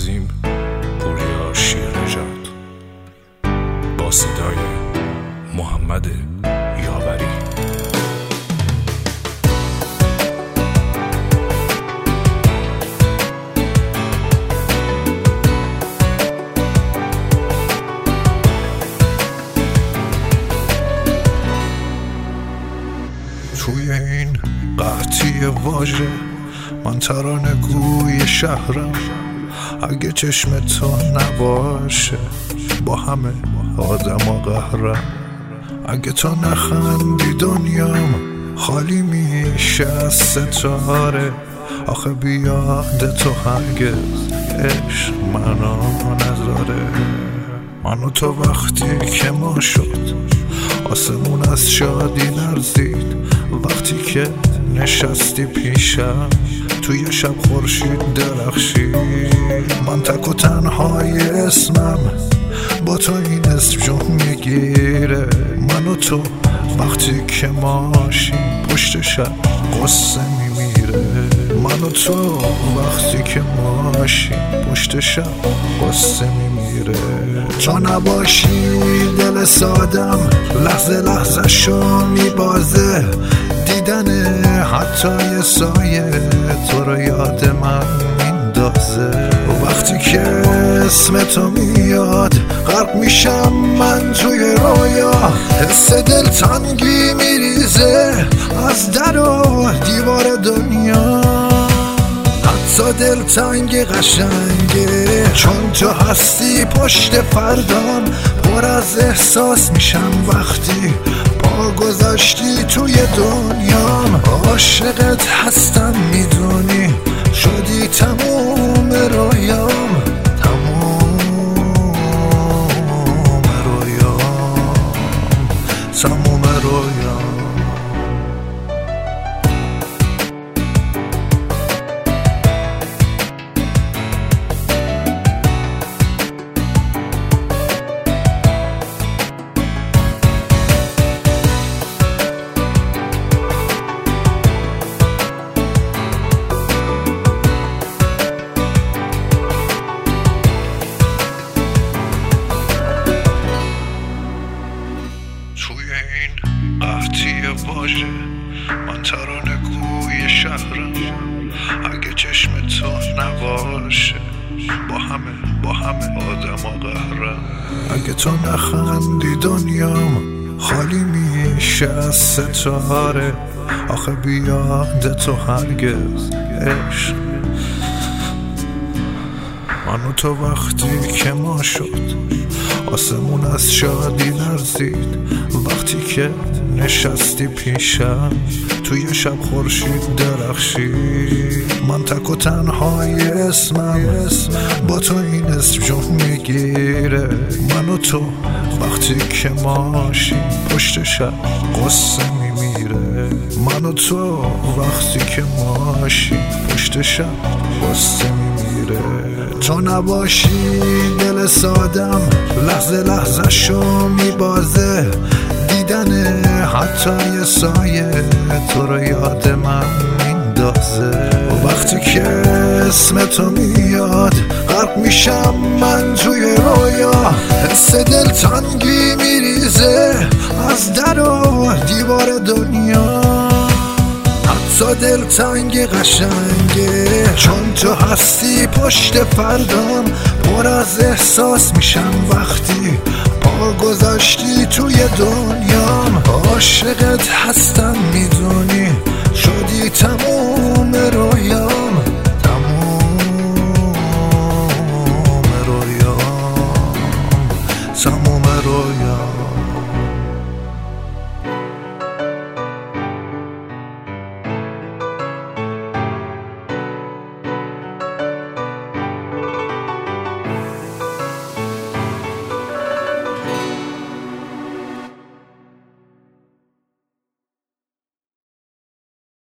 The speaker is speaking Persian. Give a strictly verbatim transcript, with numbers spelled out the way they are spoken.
عظیم پوریا شیرنژاد با صدای محمد یاوری. توی این قحطی واژه من ترانه گوی شهرم، اگه چشم تو نباشه با همه آدم و قهرم. اگه تو نخندی دنیام خالی میشه از ستاره. آخه بیاد تو هرگز عشق منو نذاره. من و تو وقتی که ما شد آسمون از شادی لرزید. وقتی که نشستی پیشم توی شب خورشید درخشید. من تک و تنهای اسمم با تو این اسم جون میگیره. من و تو وقتی که ماشیم پشت شب قصه میمیره. من و تو وقتی که ماشیم پشت شب قصه میمیره. تو نباشی دل سادم لحظه لحظه شو میبازه. دیدن حتی یه سایه تو رو یاد من میندازه. وقتی که اسم تو میاد غرق میشم من توی رویا. حس دلتنگی میریزه از در و دیوار دنیا. حتی دلتنگ قشنگه چون تو هستی پشت فردام. پر از احساس میشم وقتی پا گذاشتی توی دنیام. عاشقت هستم میدونی شدی تموم رویام. تموم رویام تموم رویام. توی این قحطی واژه من ترانه گوی شهرم. اگه چشم تو نباشه با همه با همه آدم و قهرم. اگه تو نخندی دنیام خالی میشه از ستاره. آخه بیاد تو هرگز عشق من و تو وقتی که ما شد آسمون از شادی لرزید. وقتی که نشستی پیشم توی شب خورشید درخشید. من تک و تنهای اسمم با تو این اسم جون میگیره. من و تو وقتی که ماشیم پشت شب قصه میمیره. من و تو وقتی که ماشیم پشت شب قصه میمیره. تو نباشی دل سادم لحظه لحظه شو میبازه. دیدن حتی یه سایه تو رو یاد من میندازه. وقتی که اسم تو میاد غرق میشم من توی رویا. حس دلتنگی میریزه از در و دیوار دنیا. حتی دلتنگ قشنگه چون تو هستی پشت فردام. پر از احساس میشم وقتی پا گذاشتی توی دنیام. عاشقت هستم میدونی شدی تموم رویام. تموم رویام تموم رویام.